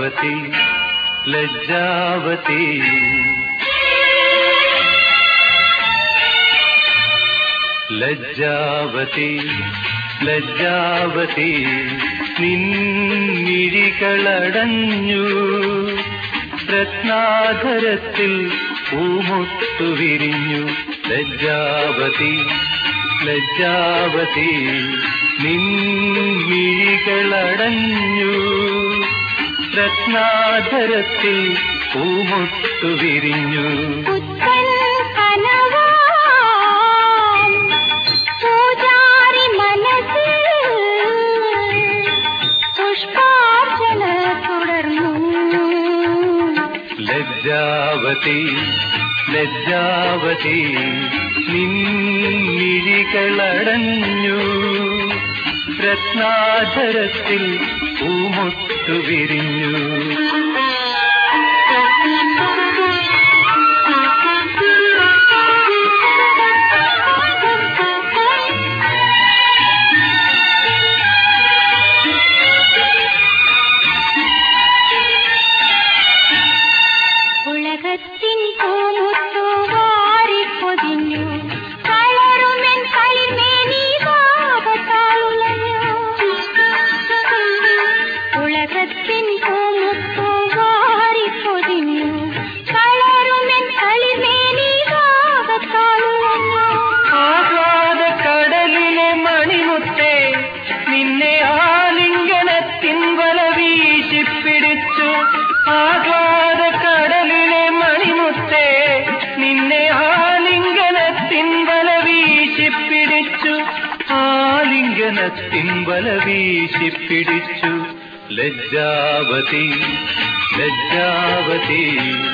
ലജ്ജാവതി ലജ്ജാവതി ലജ്ജാവതി ലജ്ജാവതി നിൻമിഴികളടഞ്ഞു രത്നാധരത്തിൽ പൂമുത്തു വിരിഞ്ഞു ലജ്ജാവതി ലജ്ജാവതി നിൻമിഴികളടഞ്ഞു രത്നാധരത്തിൽ പൂമുത്തു വിരിഞ്ഞു ലജ്ജാവതി ലജ്ജാവതി നിൻമിഴികളടഞ്ഞു രത്നാധരത്തിൽ പൂമുത്തു വിരിഞ്ഞു ആഹ്ലാദക്കടലിലെ മണിമുത്തേ നിന്നെ ആലിംഗനത്തിൻ വല വീശിപ്പിടിച്ചു ആലിംഗനത്തിൻ വല വീശിപ്പിടിച്ചു ലജ്ജാവതി ലജ്ജാവതി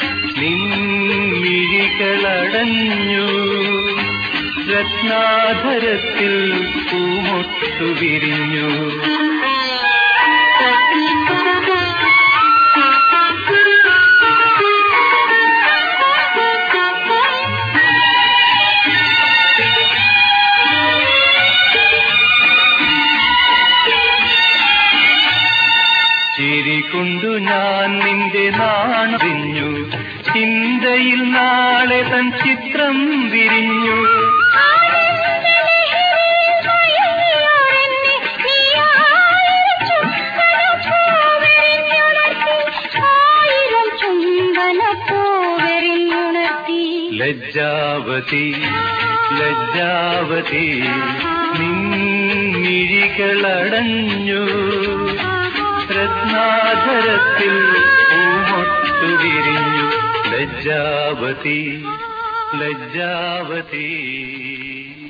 നിൻമിഴികളടഞ്ഞു രത്നാധരത്തിൽ പൂമുത്തു വിരിഞ്ഞു ചിരികൊണ്ടു ഞാൻ നിന്റെ നാണറിഞ്ഞു ചിന്തയിൽ നാളെ തൻ ചിത്രം വിരിഞ്ഞു ലജ്ജാവതി ലജ്ജാവതി നിൻമിഴികളടഞ്ഞു രത്നാധരത്തിൽ പൂമൊട്ടു വിരിഞ്ഞു ലജ്ജാവതി ലജ്ജാവതി